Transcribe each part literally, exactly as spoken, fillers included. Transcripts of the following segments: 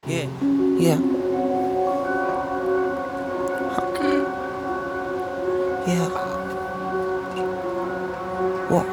Yeah, yeah. Yeah. What?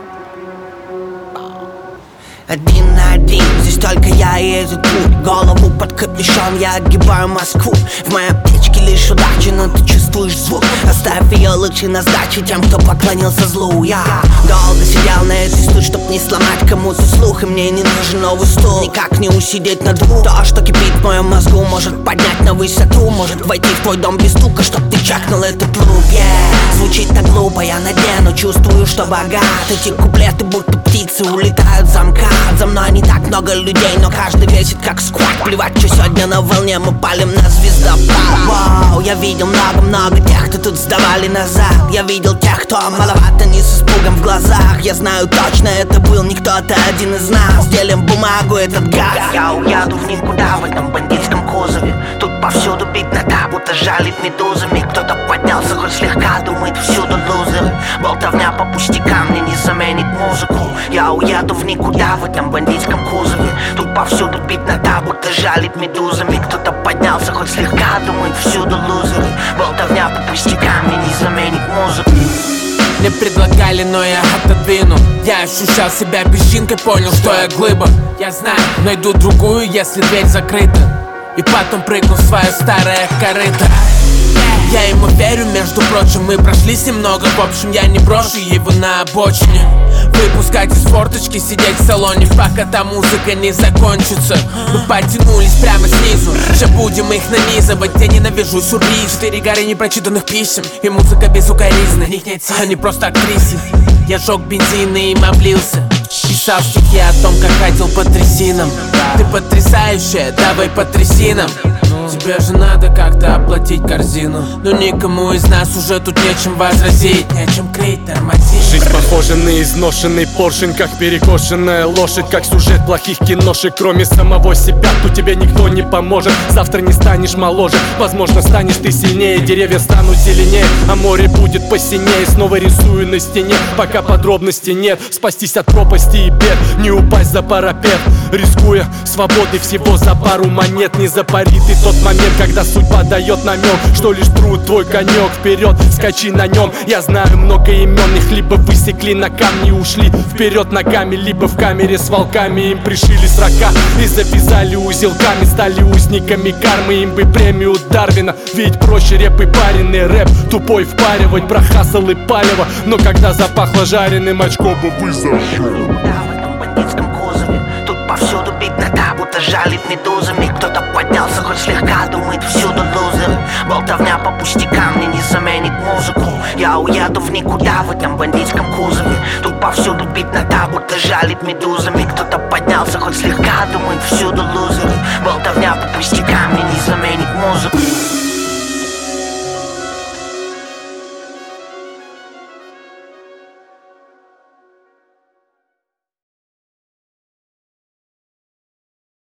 Один на один, здесь только я и этот путь. Голову под капюшон, я огибаю Москву. В моей аптечке лишь удачи, но ты чувствуешь звук. Оставь ее лучше на сдачу тем, кто поклонился злу. Я долго сидел на этой стуле, чтоб не сломать кому-то слух. И мне не нужен новый стул, никак не усидеть на двух. То, что кипит в моем мозгу, может поднять на высоту. Может войти в твой дом без стука, чтоб ты чакнул этот лук. Yeah. Звучит так глупо, я на дне, но чувствую, что богат. Эти куплеты будто птицы улетают в замкат. За мной не так много людей, но каждый весит как сквад. Плевать, что сегодня на волне, мы палим на звездопад. Вау, я видел много-много тех, кто тут сдавали назад. Я видел тех, кто маловато, не с испугом в глазах. Я знаю точно, это был не кто-то один из нас. Делим бумагу, этот гад. Я уеду в никуда в этом бандитском кузове. Тут повсюду беднота, будто жалит медузами. Кто-то поднялся хоть слегка, думает всюду лузеры. Болтовня по пустякам мне не заменит музыку. Я уеду в никуда в этом бандитском кузове. Тут повсюду беднота, будто жалит медузами. Кто-то поднялся хоть слегка, думает всюду лузеры. Болтовня по пустякам мне не заменит музыку. Мне предлагали, но я отодвинул. Я ощущал себя песчинкой, понял, что я глыба. Я знаю, найду другую, если дверь закрыта. И потом прыгну в свое старое корыто. Я ему верю, между прочим, мы прошлись немного. В общем, я не брошу его на обочине. Выпускать из форточки, сидеть в салоне, пока та музыка не закончится. Мы потянулись прямо снизу, сейчас будем их нанизывать. Я ненавижу сюрприз. Четыре горы непрочитанных писем и музыка без укоризны. Них нет сил, они просто актрисы. Я жег бензин и им облился. Писал стихи о том, как ходил по трясинам. Ты потрясающая, давай по трясинам. Тебе же надо как-то оплатить корзину. Но никому из нас уже тут нечем возразить, нечем крыть, тормозить. Жизнь похожа на изношенный поршень, как перекошенная лошадь, как сюжет плохих киношек. Кроме самого себя тут тебе никто не поможет. Завтра не станешь моложе, возможно станешь ты сильнее. Деревья станут зеленее, а море будет посинее. Снова рисую на стене, пока подробностей нет. Спастись от пропасти и бед, не упасть за парапет. Рискуя свободой всего за пару монет. Не запари ты тот момент, когда судьба дает намек, что лишь труд твой конек. Вперед, скачи на нем. Я знаю много имен, их либо высекли на камни и ушли вперед ногами, либо в камере с волками им пришили срока и завязали узелками. Стали узниками кармы, им бы премию Дарвина. Ведь проще реп и пареный рэп тупой впаривать про хасл и палево. Но когда запахло жареным, очко бы вы зажили. В этом бандитском кузове тут повсюду беднота, будто жалит медузами. Кто-то поднялся хоть слегка, думает всюду лузеры. Болтовня по пустякам мне не заменит музыку. Я уеду в никуда в этом бандитском кузове. Тут повсюду беднота, будто жалит медузами. Кто-то поднялся хоть слегка, думает всюду лузеры. Болтовня по пустякам мне не заменит музыку.